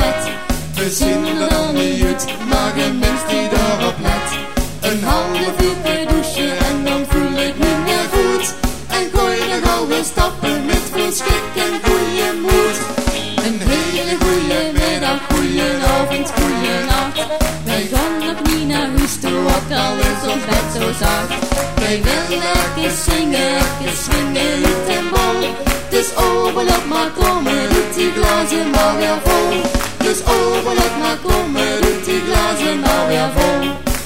bed. We zien er dan niet uit, maar geen mens die daarop let. Een half uur per douche en dan voel ik me meer goed. En gooi nog alweer stappen met veel schik en goeie moed. Een hele goeie middag, goeie avond, goeie nacht. Wij gaan nog niet naar huis toe, ook al is ons bed zo zacht. Wij willen lekker zingen, lekker swingen uit en bol. Dus overloop maar komen, doet die glazen maar weer vol. Dus overloop maar komen, doet die glazen maar weer vol.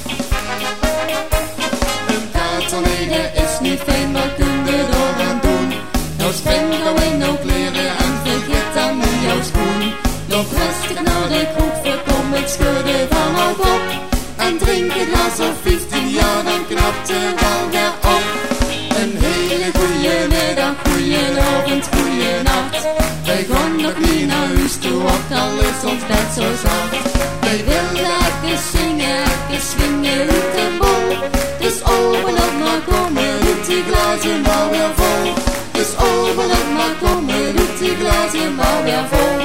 Een katerleden is niet fijn, maar kun je er aan doen? Nou spring gauw in jouw kleren en vergeet dan niet jouw schoen. Loop rustig naar de kroeg, voorkom het schudden van haar kop. En drink een glas of 15 jaar, dan knapt de bal weer op. Een hele goeie middag, goeie avond, goeie nacht. Wij gaan nog niet naar huis toe, ook al is ons bed zo zacht. Wij willen lekker zingen, lekker swingen uit de bol. Dus overloop maar komen, doet die glazen maar weer vol. Dus overloop maar komen, doet die glazen maar weer vol.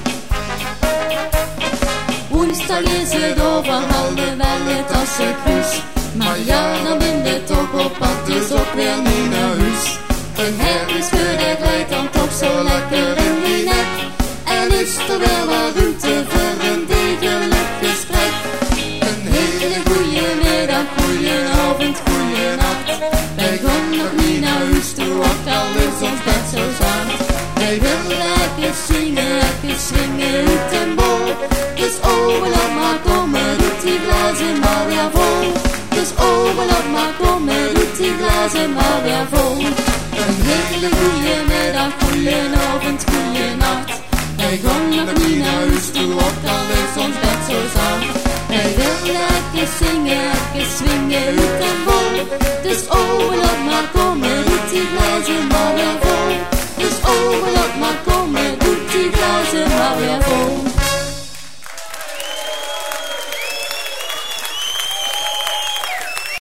Woensdag is het overhaalde wel het als een kruis. Maar ja, dan ben je toch op pad, dus ook weer niet naar huis. Een herfstgeur rijdt dan toch zo lekker in die nek. En is er wel wat ruimte voor een degelijk gesprek. Een hele goeie middag, goeie avond, goeie nacht. Wij gaan nog niet naar huis toe, ook al is ons bed zo zacht. Wij willen lekker zingen, lekker swingen uit en bol. Dus overloop maar komen, doet die glazen maar weer vol. Dus overloop maar komen, doet die glazen maar weer vol. Een hele goeie middag, goeie avond, goeie nacht. Wij gaan nog niet naar huis toe, ook al is ons bed zo zacht. Wij willen lekker zingen, lekker swingen uit en bol. Dus overloop